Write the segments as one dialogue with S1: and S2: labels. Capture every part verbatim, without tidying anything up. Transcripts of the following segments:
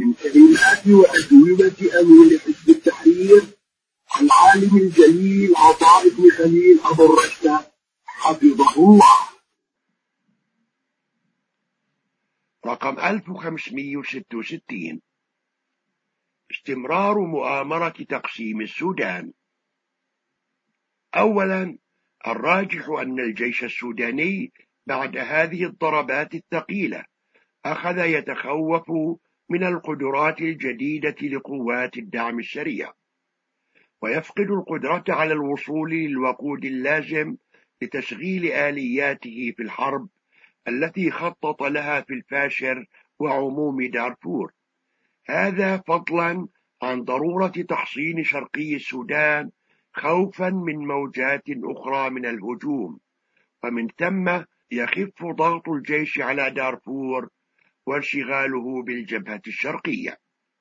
S1: من كلمات وأجوبة أمين حزب التحرير العالم الجليل عطاء بن خليل أبو الرشد حفظه الله.
S2: رقم ألف وخمسمئة وستة وستين. استمرار مؤامرة تقسيم السودان. أولا، الراجح أن الجيش السوداني بعد هذه الضربات الثقيلة أخذ يتخوف من القدرات الجديدة لقوات الدعم السريع، ويفقد القدرة على الوصول للوقود اللازم لتشغيل آلياته في الحرب التي خطط لها في الفاشر وعموم دارفور، هذا فضلا عن ضرورة تحصين شرقي السودان خوفا من موجات أخرى من الهجوم، ومن ثم يخف ضغط الجيش على دارفور وانشغاله بالجبهة الشرقية.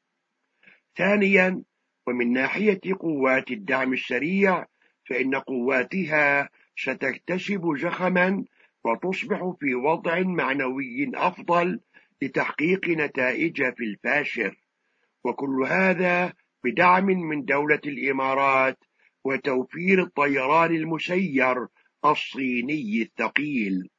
S2: ثانيا، ومن ناحية قوات الدعم السريع فإن قواتها ستكتسب زخما وتصبح في وضع معنوي أفضل لتحقيق نتائج في الفاشر، وكل هذا بدعم من دولة الإمارات وتوفير الطيران المسير الصيني الثقيل.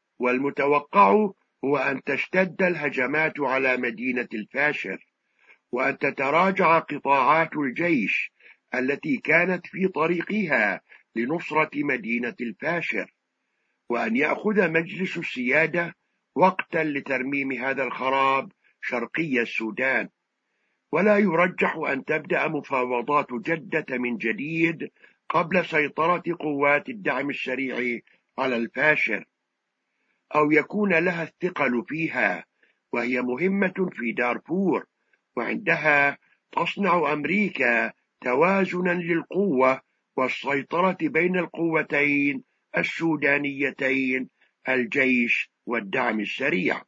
S2: والمتوقع هو أن تشتد الهجمات على مدينة الفاشر، وأن تتراجع قطاعات الجيش التي كانت في طريقها لنصرة مدينة الفاشر، وأن يأخذ مجلس السيادة وقتا لترميم هذا الخراب شرقي السودان. ولا يرجح أن تبدأ مفاوضات جدة من جديد قبل سيطرة قوات الدعم السريع على الفاشر، أو يكون لها الثقل فيها، وهي مهمة في دارفور، وعندها تصنع أمريكا توازنا للقوة والسيطرة بين القوتين السودانيتين الجيش والدعم السريع.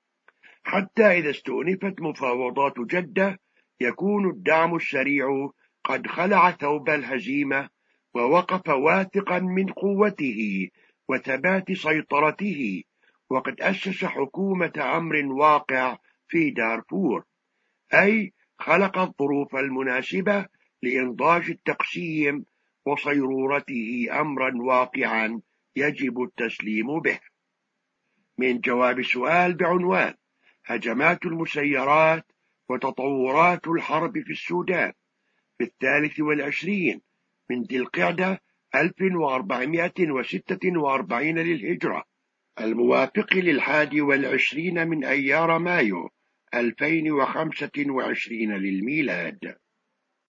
S2: حتى إذا استؤنفت مفاوضات جدة يكون الدعم السريع قد خلع ثوب الهزيمة ووقف واثقا من قوته وثبات سيطرته، وقد أسس حكومة أمر واقع في دارفور، أي خلق الظروف المناسبة لإنضاج التقسيم وصيرورته أمرا واقعا يجب التسليم به. من جواب سؤال بعنوان هجمات المسيرات وتطورات الحرب في السودان في الثالث والعشرين من ذي القعدة ألف وأربعمائة وستة وأربعين للهجرة، الموافق للحادي والعشرين من أيار مايو ألفين وخمسة وعشرين للميلاد.